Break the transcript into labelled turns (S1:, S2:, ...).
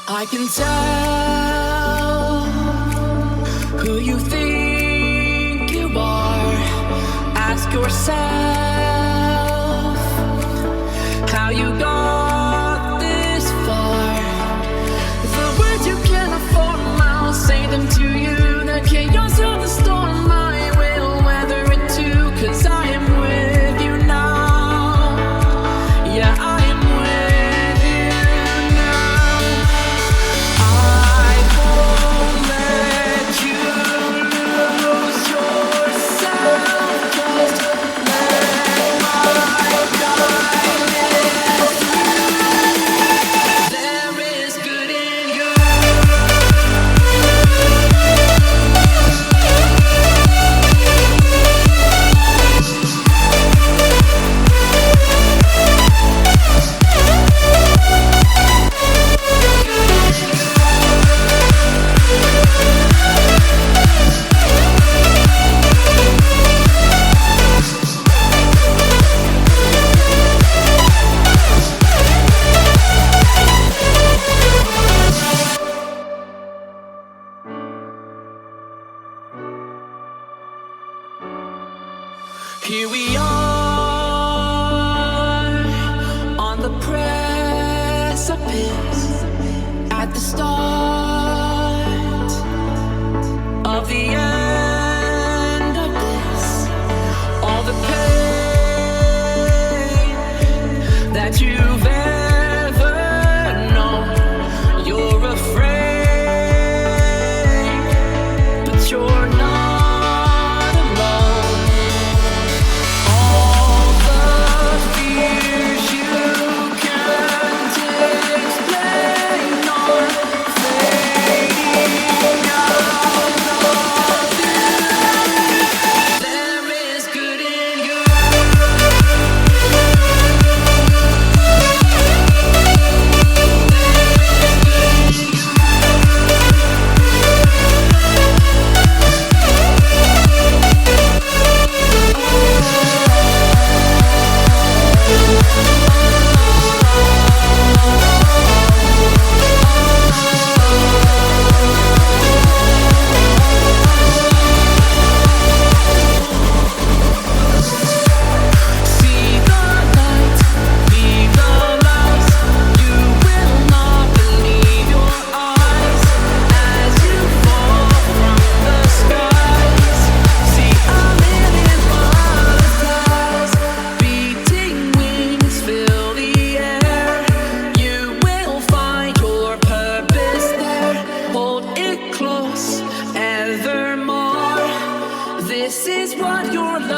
S1: I can tell who you think you are. Ask yourself how you got this far. The words you cannot form, I'll say them to you. The chaos of the storm, I will weather it too. 'Cause I am with you now. Yeah, I am with you now. I won't let you lose yourself. Just let my guidance through. There is good in you. Here we are on the precipice at the start of the end of this. All the pain that you've ever known, you're afraid, but you're not. This is what your love